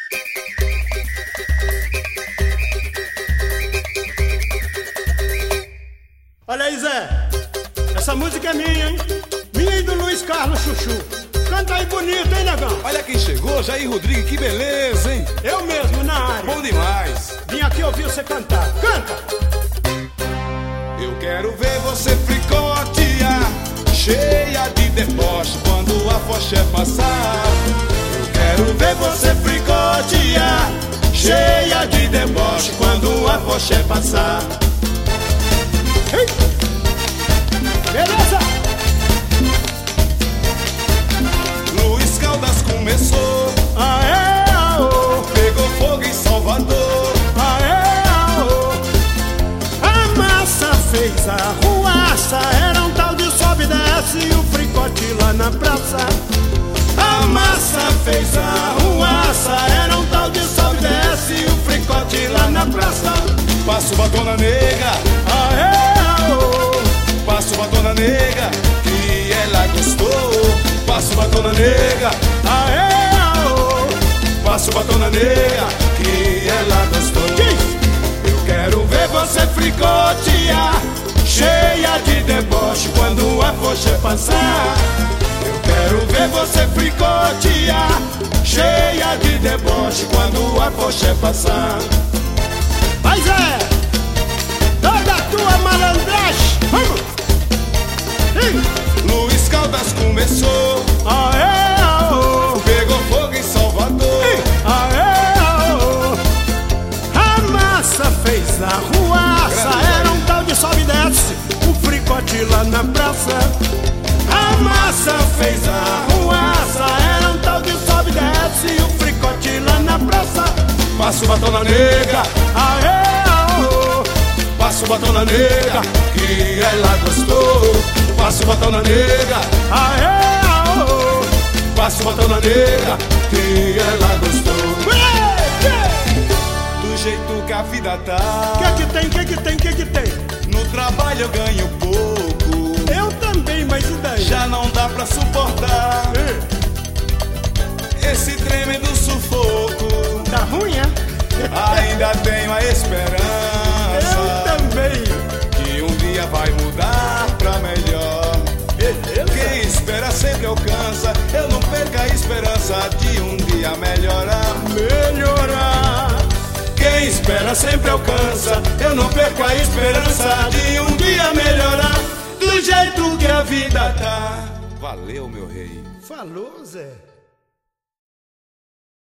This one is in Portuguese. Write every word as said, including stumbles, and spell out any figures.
Olha aí, Zé, essa música é minha, hein? Minha e do Luiz Carlos Chuchu. Canta aí bonito, hein, negão? Olha quem chegou, Jair Rodrigues, que beleza, hein? Eu mesmo, na área. Bom demais. Vim aqui ouvir você cantar. Canta! Eu quero ver você fricotear, cheia de deboche, quando a foché passar. Eu quero ver você fricotear, cheia de deboche, quando a foché passar. Ei. Beleza! Luiz Caldas começou, Aê, aô, pegou fogo em Salvador. aê, aô. A massa fez a ruaça, era um tal de sobe e desce e o fricote lá na praça. A massa fez a ruaça, era um tal de sobe e desce e o fricote lá na praça. Passo pra dona nega, Aê, aô, passo pra dona nega, que ela gostou. Passo pra dona nega, aê, aô. passo pra dona nega, que ela gostou. Eu quero ver você fricotear, cheia de deboche, quando a foché passar. Eu quero ver você fricotear, cheia de deboche, quando a foché passar. Vai, Zé, toda a tua malandragem. Vamos! Ih. Luiz Caldas começou, Aê, aô, pegou fogo em Salvador. aê, aô. A massa fez a ruaça, era um tal de sobe e desce, o fricote lá na praça. A massa fez a ruaça, era um tal de sobe e desce, o fricote lá na praça. Passo pra dona nega, Aê, aô, passo pra dona nega, que ela gostou. Passo pra dona nega, aê, aô. passo pra dona nega, que ela gostou. Do jeito que a vida tá, Que que tem, que que tem, que que tem? no trabalho eu ganho pouco, Eu também, mas e daí? já não dá pra suportar esse tremendo sufoco. Tá ruim, é? Ainda tenho a esperança Eu também. que um dia vai mudar pra melhor. Beleza? Quem espera sempre alcança, eu não perco a esperança de um dia melhorar. Melhorar. Quem espera sempre alcança, eu não perco a esperança de um dia melhorar. Do jeito que a vida tá. Valeu, meu rei. Falou, Zé.